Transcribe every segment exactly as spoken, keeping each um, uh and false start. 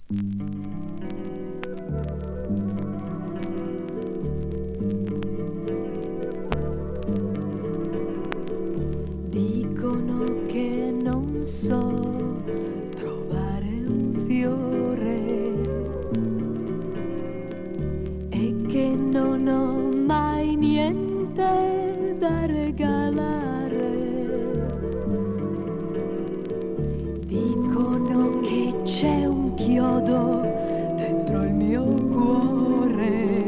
Dicono che non so trovare un fiore e che non ho mai niente da regalare. Dicono che c'è un chiodo dentro il mio cuore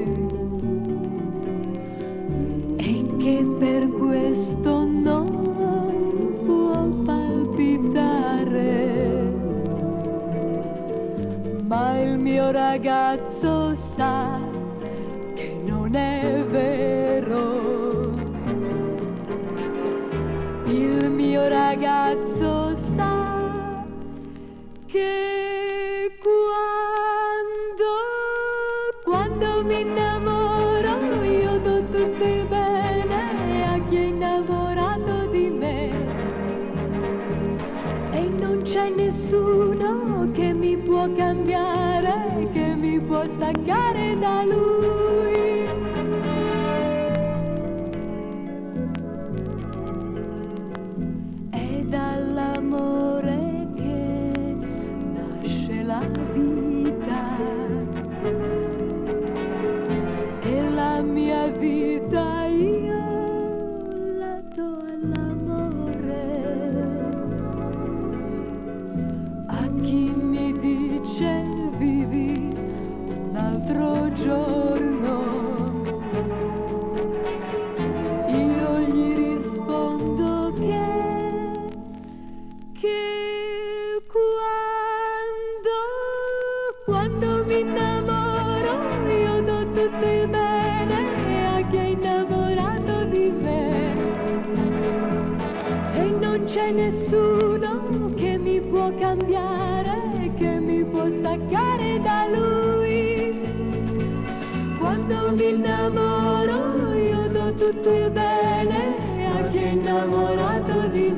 e che per questo non ma il mio ragazzo sa che non è vero. Il mio ragazzo sa che quando, quando mi innamoro io do tutto il bene a chi è innamorato di me e non c'è nessuno che mi può cambiare, che mi può staccare da lui. È dall'amore che nasce la vita e la mia vita io la do all'amore. A chi mi dice vivi un altro giorno, io gli rispondo che, che quando, quando mi innamoro io do tutto il bene a chi è innamorato di me e non c'è nessuno che mi può cambiare, che mi può staccare da lui. Quando mi innamoro io do tutto il bene a chi è innamorato di me